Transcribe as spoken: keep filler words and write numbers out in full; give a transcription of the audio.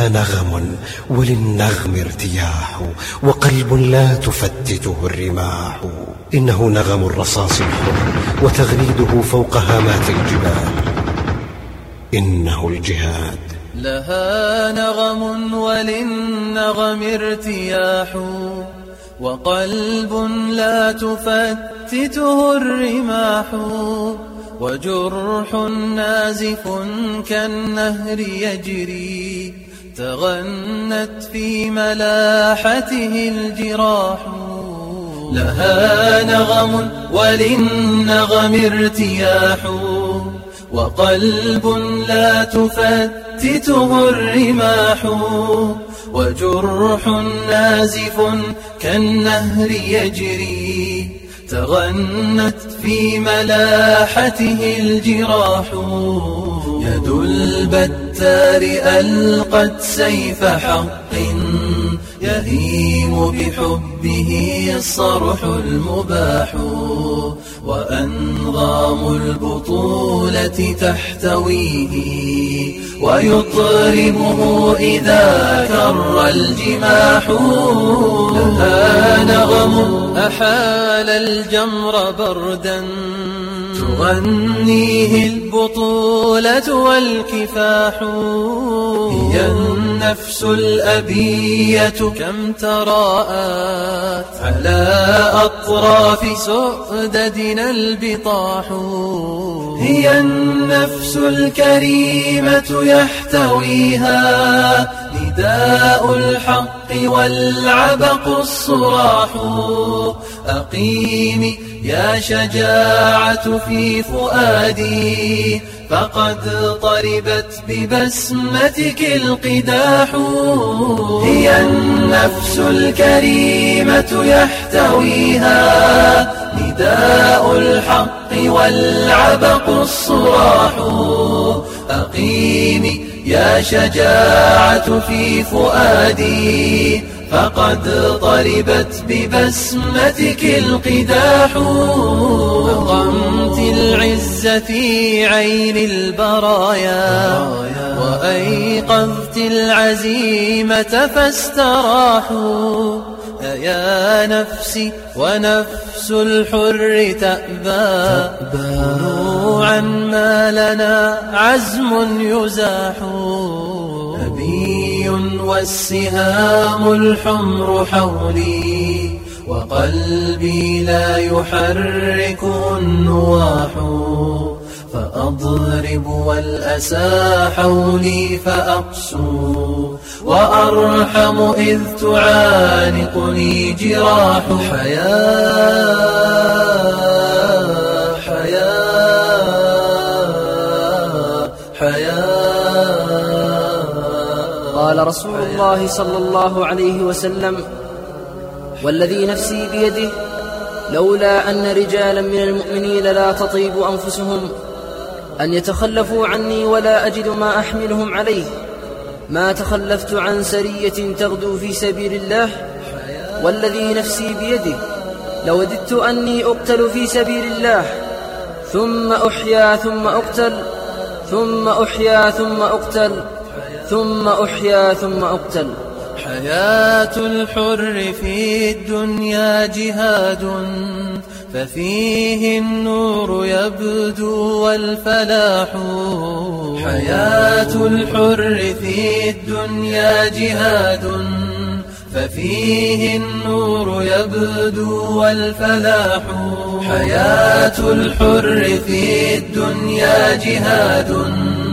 لها نغم وللنغم ارتياح، وقلب لا تفتته الرماح. إنه نغم الرصاص الحر وتغريده فوق هامات الجبال. إنه الجهاد. لها نغم وللنغم ارتياح، وقلب لا تفتته الرماح، وجرح نازف كالنهر يجري، تغنت في ملاحته الجراح. لها نغم وللنغم ارتياح، وقلب لا تفتته الرماح، وجرح نازف كالنهر يجري، تغنت في ملاحته الجراح. يد البتار ألقت سيف حق، يهيم بحبه الصرح المباح، وأنغام البطولة تحتويه، ويطربه إذا كر الجماح. لها نغم أحال الجمر بردا، تغنيه البطولة والكفاح. هي النفس الأبية كم تراءت، على أطراف سؤددنا البطاح. هي النفس الكريمة يحتويها نداء الحق والعبق الصراح. أقيمي يا شجاعة في فؤادي، فقد طربت ببسمتك القداح. هي النفس الكريمة يحتويها نداء الحق والعبق الصراح. أقيمي يا شجاعة في فؤادي، فقد طربت ببسمتك القداح. أقمت العز في عين البرايا، وأيقظت العزيمة فاستراحوا. أيا نفسي ونفس الحر تأبى، خنوعا ما لنا عزم يزاح. أبي والسهام الحمر حولي، وقلبي لا يحركه النواح. فأضرب والأسى حولي فأقسو، وأرحم إذ تعانقني جراح. حياة حياة حياة. قال رسول الله صلى الله عليه وسلم: والذي نفسي بيده لولا أن رجالا من المؤمنين لا تطيب أنفسهم أن يتخلفوا عني ولا أجد ما أحملهم عليه، ما تخلفت عن سرية تغدو في سبيل الله. والذي نفسي بيده لوددت أني أقتل في سبيل الله، ثم أحيا ثم أقتل، ثم أحيا ثم أقتل، ثم أحيا ثم أقتل. حياة الحر في الدنيا جهاد، ففيه النور يبدو والفلاح. حياة الحر في الدنيا جهاد، ففيه النور يبدو والفلاح. حياة الحر في الدنيا جهاد.